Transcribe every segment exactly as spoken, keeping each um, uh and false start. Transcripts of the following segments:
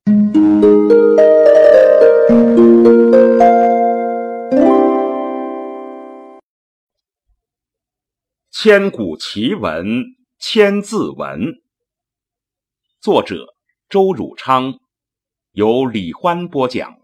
千古奇文千字文，作者周汝昌，由李欢播讲。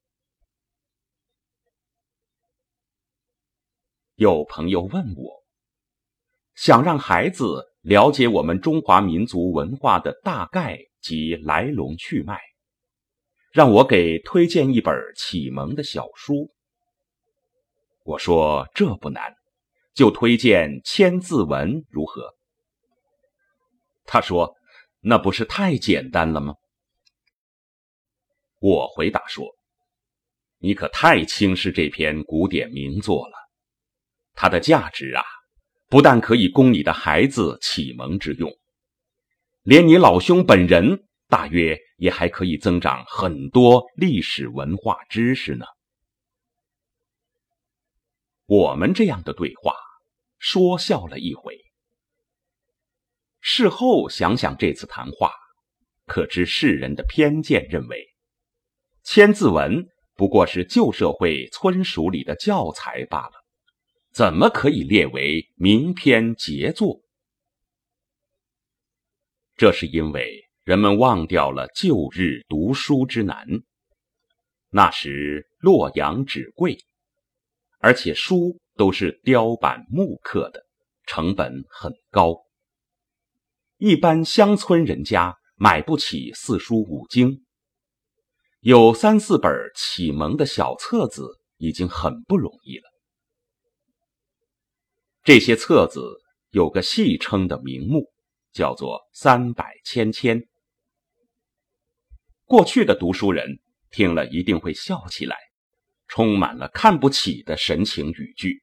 有朋友问我，想让孩子了解我们中华民族文化的大概及来龙去脉，让我给推荐一本启蒙的小书。我说这不难，就推荐《千字文》如何？他说，那不是太简单了吗？我回答说，你可太轻视这篇古典名作了。它的价值啊，不但可以供你的孩子启蒙之用，连你老兄本人大约也还可以增长很多历史文化知识呢。我们这样的对话说笑了一回，事后想想这次谈话，可知世人的偏见，认为千字文不过是旧社会村塾里的教材罢了，怎么可以列为名篇杰作？这是因为人们忘掉了旧日读书之难。那时洛阳纸贵，而且书都是雕版木刻的，成本很高。一般乡村人家买不起四书五经，有三四本启蒙的小册子已经很不容易了。这些册子有个戏称的名目，叫做三百千千。过去的读书人听了一定会笑起来，充满了看不起的神情语句。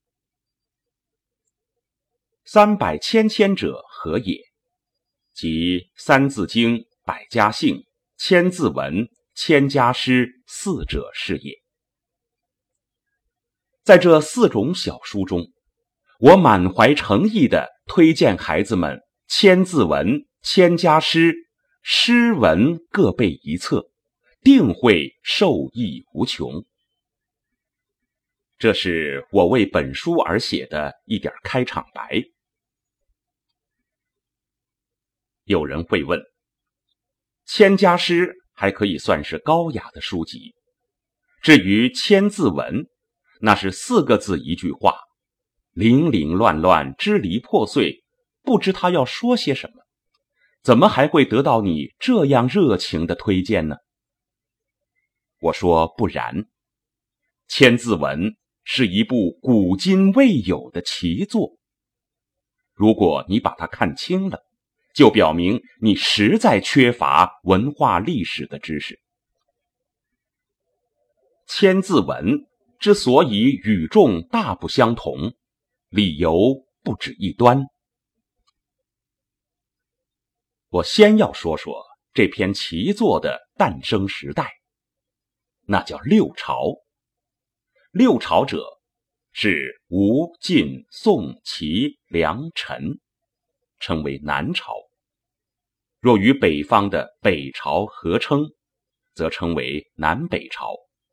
三百千千者何也？即三字经、百家姓、千字文、千家诗四者是也。在这四种小书中，我满怀诚意地推荐孩子们千字文、千家诗、诗文各备一册，定会受益无穷。这是我为本书而写的一点开场白。有人会问，千家诗还可以算是高雅的书籍，至于千字文，那是四个字一句话，零零乱乱，支离破碎，不知他要说些什么，怎么还会得到你这样热情的推荐呢？我说不然，千字文是一部古今未有的奇作，如果你把它看清了，就表明你实在缺乏文化历史的知识。千字文之所以与众大不相同，理由不止一端。我先要说说这篇奇作的诞生时代，那叫六朝。六朝者是吴、晋、宋、齐、梁、陈，称为南朝。若与北方的北朝合称，则称为南北朝。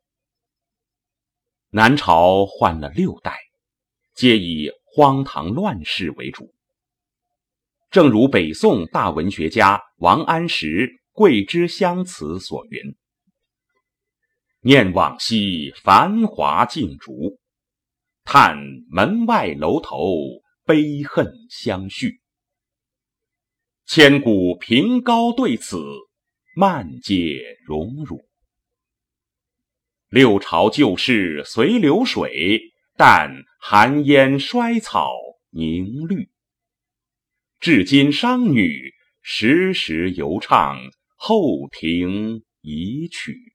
南朝换了六代，皆以荒唐乱世为主。正如北宋大文学家王安石《桂枝香词》所云：念往昔繁华尽逐，叹门外楼头悲恨相续。千古凭高对此，漫皆荣辱。六朝旧事随流水，但寒烟衰草凝绿。至今商女时时犹唱后庭遗曲。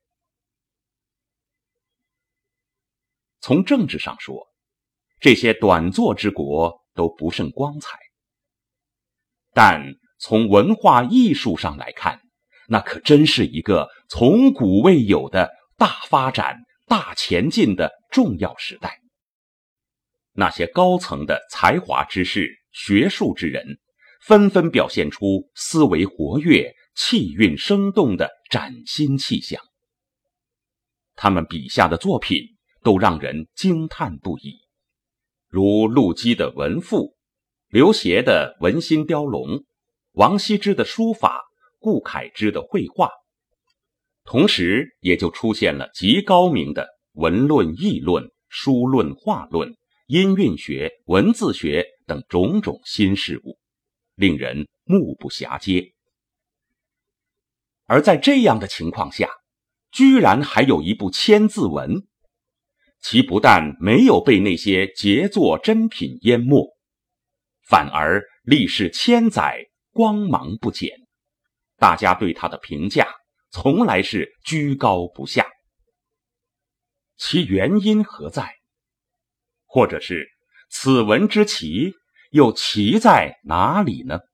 从政治上说，这些短作之国都不甚光彩，但从文化艺术上来看，那可真是一个从古未有的大发展、大前进的重要时代。那些高层的才华之士、学术之人，纷纷表现出思维活跃、 气韵生动的崭新气象。他们笔下的作品都让人惊叹不已，如陆机的文赋，刘勰的文心雕龙，王羲之的书法，顾恺之的绘画。同时也就出现了极高明的文论、议论、书论、画论、音韵学、文字学等种种新事物，令人目不暇接。而在这样的情况下，居然还有一部千字文，其不但没有被那些杰作珍品淹没，反而历世千载，光芒不减，大家对它的评价从来是居高不下。其原因何在？或者是此文之奇又奇在哪里呢？